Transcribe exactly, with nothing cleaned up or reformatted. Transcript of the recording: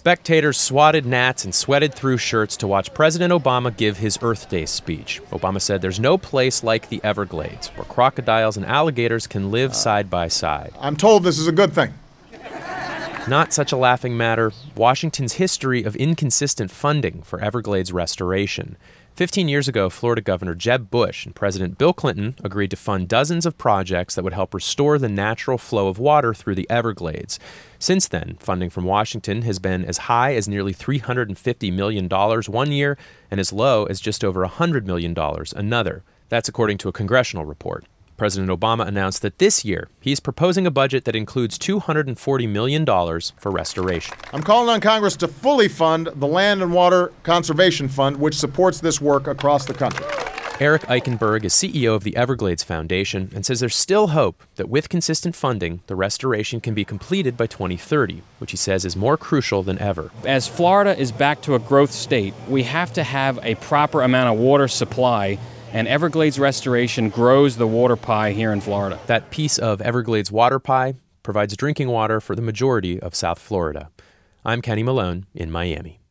Spectators swatted gnats and sweated through shirts to watch President Obama give his Earth Day speech. Obama said there's no place like the Everglades, where crocodiles and alligators can live uh, side by side. I'm told this is a good thing. Not such a laughing matter, Washington's history of inconsistent funding for Everglades restoration. Fifteen years ago, Florida Governor Jeb Bush and President Bill Clinton agreed to fund dozens of projects that would help restore the natural flow of water through the Everglades. Since then, funding from Washington has been as high as nearly three hundred fifty million dollars one year and as low as just over one hundred million dollars another. That's according to a congressional report. President Obama announced that this year he's proposing a budget that includes two hundred forty million dollars for restoration. I'm calling on Congress to fully fund the Land and Water Conservation Fund, which supports this work across the country. Eric Eichenberg is C E O of the Everglades Foundation and says there's still hope that with consistent funding, the restoration can be completed by twenty thirty, which he says is more crucial than ever. As Florida is back to a growth state, we have to have a proper amount of water supply, and Everglades restoration grows the water pie here in Florida. That piece of Everglades water pie provides drinking water for the majority of South Florida. I'm Kenny Malone in Miami.